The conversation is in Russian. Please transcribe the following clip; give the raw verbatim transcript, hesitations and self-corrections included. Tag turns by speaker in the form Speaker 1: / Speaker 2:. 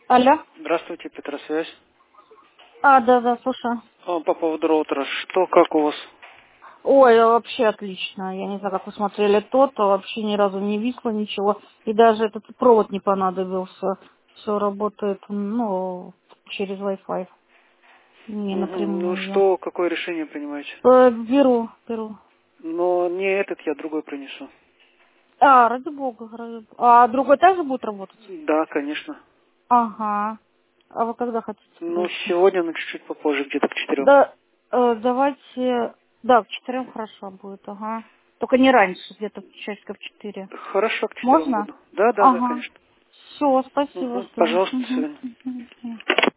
Speaker 1: Алло.
Speaker 2: Здравствуйте, Петросвязь.
Speaker 1: А, да, да, слушаю.
Speaker 2: А, По поводу роутера, что, как у вас?
Speaker 1: Ой, вообще отлично. Я не знаю, как вы смотрели тот, то вообще ни разу не висло ничего. И даже этот провод не понадобился. Все работает, ну, через Wi-Fi. Не
Speaker 2: Мгм. Ну
Speaker 1: напрямую.
Speaker 2: что, какое решение принимаете?
Speaker 1: Э, беру, беру.
Speaker 2: Но не этот, я другой принесу.
Speaker 1: А, ради бога, ради бога. А другой также будет работать?
Speaker 2: Да, конечно.
Speaker 1: Ага. А вы когда хотите
Speaker 2: Ну,
Speaker 1: подойти?
Speaker 2: сегодня, но чуть-чуть попозже, где-то к четырем.
Speaker 1: Да, э, давайте... Да, к четырем хорошо будет, ага. Только не раньше, где-то часиков в четыре.
Speaker 2: Хорошо, к четырем
Speaker 1: Можно?
Speaker 2: буду. Да, да, да,
Speaker 1: Ага.
Speaker 2: конечно.
Speaker 1: Все, спасибо,
Speaker 2: Угу.
Speaker 1: жду.
Speaker 2: Пожалуйста, до
Speaker 1: Мгм.
Speaker 2: свидания.
Speaker 1: Мгм.